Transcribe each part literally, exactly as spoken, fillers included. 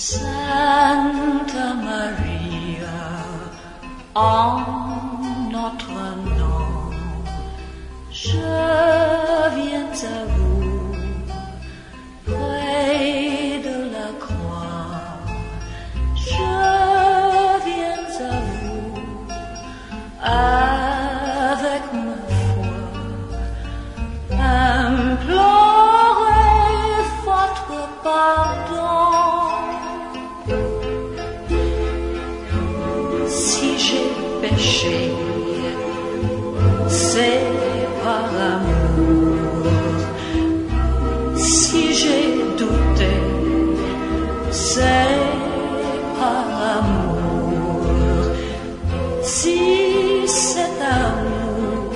Santa Maria, en notre nom, je viens à vous, près de la croix, je viens à vous, avec ma foi, implorer votre pardon. Si j'ai péché, c'est par amour. Si j'ai douté, c'est par amour. Si cet amour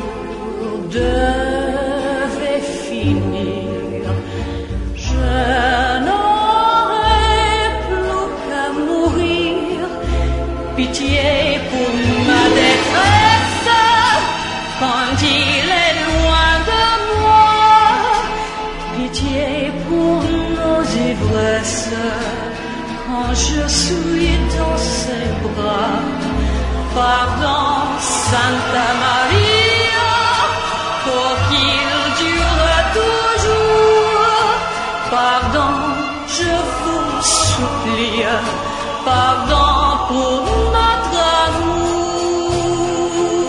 devait finir, je n'aurais plus qu'à mourir. Pitié pour ma détresse quand il est loin de moi. Pitié pour nos ivresses quand je suis dans ses bras. Pardon, Santa Maria, pour qu'il dure toujours. Pardon, je vous supplie. Pardon pour notre amour.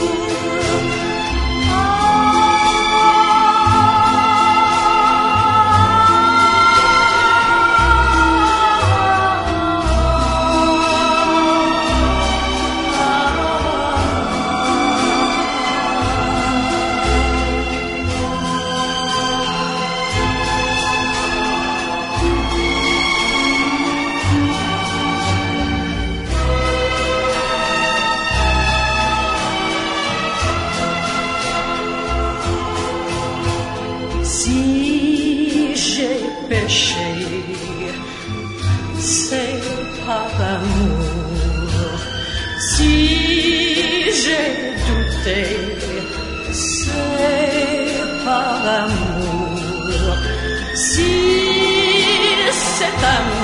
Si j'ai péché, c'est par amour. Si j'ai douté, c'est par amour. Si cet amour